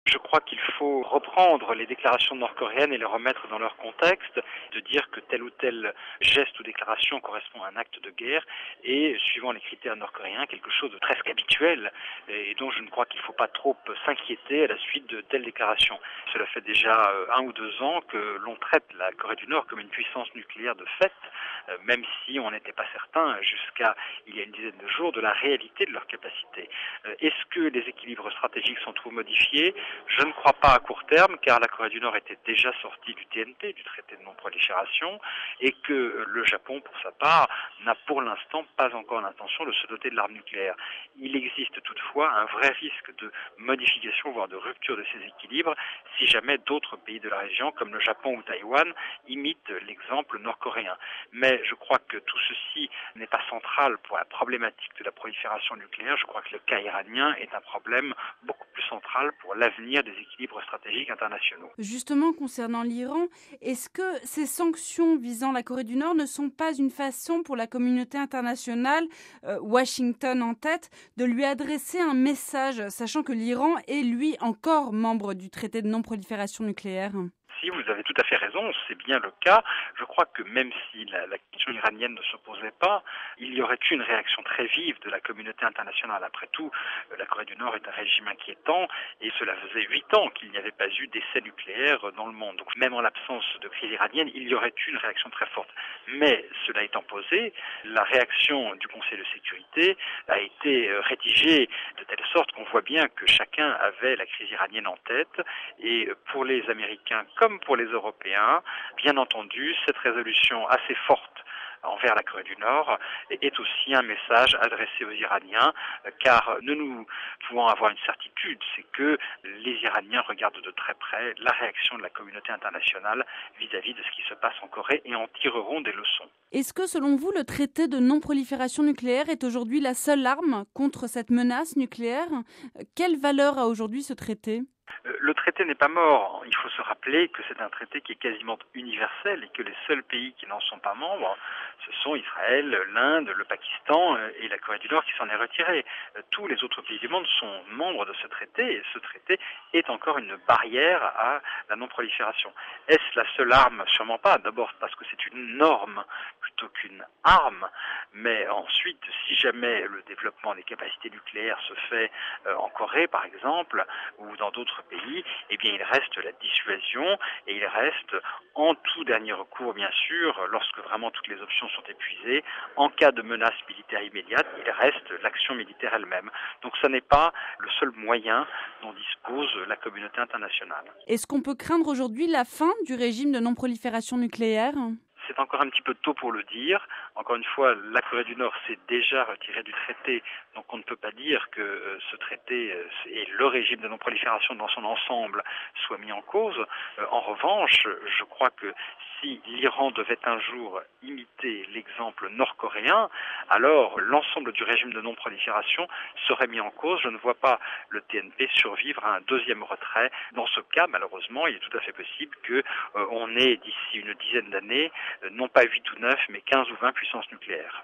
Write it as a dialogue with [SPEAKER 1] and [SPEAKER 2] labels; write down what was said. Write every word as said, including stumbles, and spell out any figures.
[SPEAKER 1] Je crois qu'il faut reprendre les déclarations nord-coréennes et les remettre dans leur contexte, de dire que tel ou tel geste ou déclaration correspond à un acte de guerre et, suivant les critères nord-coréens, quelque chose de presque habituel et dont je ne crois qu'il ne faut pas trop s'inquiéter à la suite de telles déclarations. Cela fait déjà un ou deux ans que l'on traite la Corée du Nord comme une puissance nucléaire de fait, même si on n'était pas certain jusqu'à il y a une dizaine de jours de la réalité de leur capacité. Est-ce que les équilibres stratégiques sont trop modifiés ? Je ne crois pas à court terme, car la Corée du Nord était déjà sortie du T N P, du traité de non-prolifération, et que le Japon, pour sa part, n'a pour l'instant pas encore l'intention de se doter de l'arme nucléaire. Il existe toutefois un vrai risque de modification, voire de rupture de ces équilibres, si jamais d'autres pays de la région, comme le Japon ou Taïwan, imitent l'exemple nord-coréen. Mais je crois que tout ceci n'est pas central pour la problématique de la prolifération nucléaire. Je crois que le cas iranien est un problème beaucoup plus central pour l'avenir des équilibres stratégiques internationaux.
[SPEAKER 2] Justement, concernant l'Iran, est-ce que ces sanctions visant la Corée du Nord ne sont pas une façon pour la communauté internationale, euh, Washington en tête, de lui adresser un message, sachant que l'Iran est, lui, encore membre du traité de non-prolifération nucléaire ?
[SPEAKER 1] Si, vous avez tout à fait raison, c'est bien le cas. Je crois que même si la, la question iranienne ne se posait pas, il y aurait eu une réaction très vive de la communauté internationale. Après tout, la Corée du Nord est un régime inquiétant et cela faisait huit ans qu'il n'y avait pas eu d'essai nucléaire dans le monde. Donc même en l'absence de crise iranienne, il y aurait eu une réaction très forte. Mais cela étant posé, la réaction du Conseil de sécurité a été rédigée de telle sorte qu'on voit bien que chacun avait la crise iranienne en tête et pour les Américains comme pour les Européens, bien entendu, cette résolution assez forte envers la Corée du Nord est aussi un message adressé aux Iraniens, car ne nous pouvons avoir une certitude, c'est que les Iraniens regardent de très près la réaction de la communauté internationale vis-à-vis de ce qui se passe en Corée et en tireront des leçons.
[SPEAKER 2] Est-ce que, selon vous, le traité de non-prolifération nucléaire est aujourd'hui la seule arme contre cette menace nucléaire ? Quelle valeur a aujourd'hui ce traité ?
[SPEAKER 1] Le traité n'est pas mort. Il faut se rappeler que c'est un traité qui est quasiment universel et que les seuls pays qui n'en sont pas membres, ce sont Israël, l'Inde, le Pakistan et la Corée du Nord qui s'en est retirée. Tous les autres pays du monde sont membres de ce traité et ce traité est encore une barrière à la non-prolifération. Est-ce la seule arme ? Sûrement pas. D'abord parce que c'est une norme plutôt qu'une arme, mais ensuite, si jamais le développement des capacités nucléaires se fait en Corée, par exemple, ou dans d'autres pays, eh bien il reste la dissuasion et il reste en tout dernier recours, bien sûr, lorsque vraiment toutes les options sont épuisées, en cas de menace militaire immédiate, il reste l'action militaire elle-même. Donc ce n'est pas le seul moyen dont dispose la communauté internationale.
[SPEAKER 2] Est-ce qu'on peut craindre aujourd'hui la fin du régime de non-prolifération nucléaire ?
[SPEAKER 1] C'est encore un petit peu tôt pour le dire. Encore une fois, la Corée du Nord s'est déjà retirée du traité, donc on ne peut pas dire que euh, ce traité euh, et le régime de non-prolifération dans son ensemble soit mis en cause. Euh, en revanche, je crois que si l'Iran devait un jour imiter l'exemple nord-coréen, alors l'ensemble du régime de non-prolifération serait mis en cause. Je ne vois pas le T N P survivre à un deuxième retrait. Dans ce cas, malheureusement, il est tout à fait possible qu'on euh, ait d'ici une dizaine d'années non pas huit ou neuf, mais quinze ou vingt puissances nucléaires.